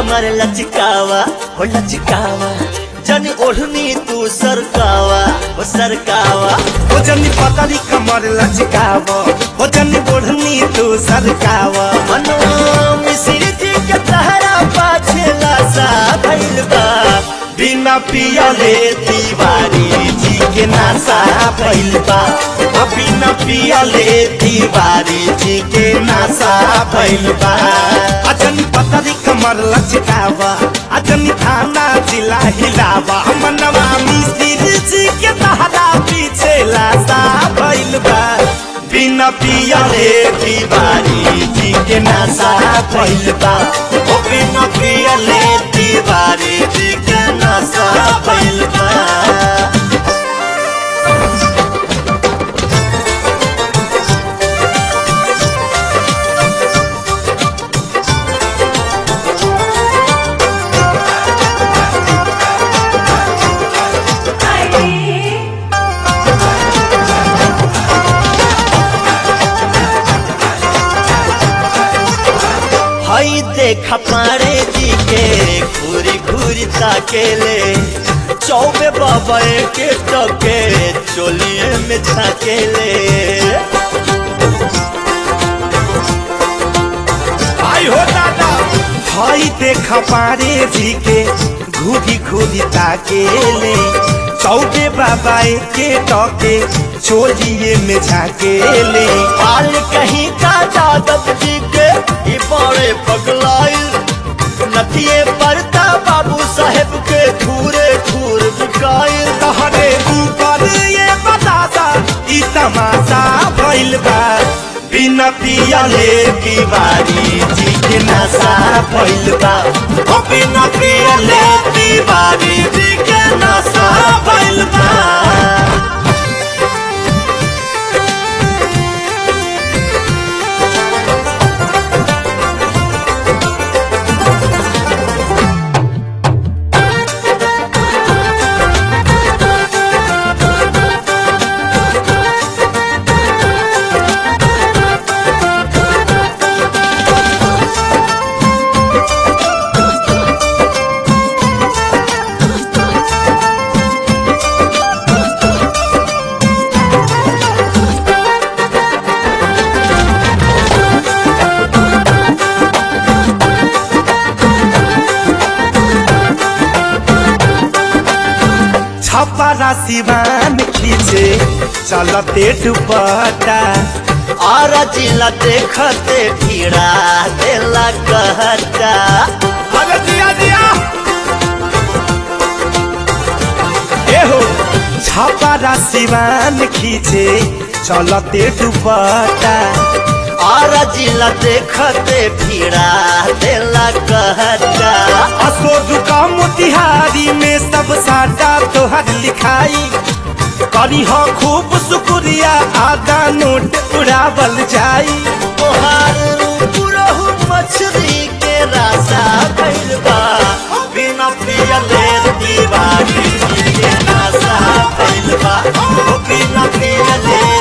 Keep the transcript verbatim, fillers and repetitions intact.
कमर लचकावा हो लचकावा जनी ओढ़नी तू सरकावा हो सरकावा हो जनी पतरी कमर लचकावा हो जनी ओढ़नी तू सरकावा मनो मिश्री जी के तहरा पाछे लासा भइल बा बिना पियले तिवारी जी के नासा भइल बा बिना पियले तिवारी जी के नासा भइल बा अजनी पतरी कमर लचकावा अजनी थाना जिला हिलावा मनवा मिश्री जी के तहरा पीछे लासा भइल बा बिना पियले तिवारी जी के नासा भइल बा ओ बिना पियले तिवारी जी के नासा भइल बा हई देखा पारे जी के घूरी घूरी ताकेले चौबे बाबा के टके चोलिए में झाकेले आई हो दादा हई देखा पारे जी के घूरी घूरी ताकेले चौबे बाबा के टके चोलिए में झाकेले हाल कहीं का जादव जी के ई बड़े पगलाइल नथिए पड़ता बाबू साहेब के घूरे घूर बिकाइल तहरे ऊपर ये बतासा ई तमाशा भइल बा बिना पियले तिवारी जी के नशा भइल बा ओ बिना पियले तिवारी जी के नशा भइल बा छपरा सिवान खींचे चलते दुपट्टा और जिला देखते भीड़ा देला कहता अरे जिया जिया एहो छपरा सिवान खींचे चलते दुपट्टा और जिला देखते भीड़ा देला कहता असोदु का मोतिहारी में सब साटा तोहर लिखाई करी हो खूब शुक्रिया आधा नोट उड़ावल जाई तोहार पुरहु मछली के रासा भइल बा बिना पियले तिवारी जी के नासा भइल बा बिना पियले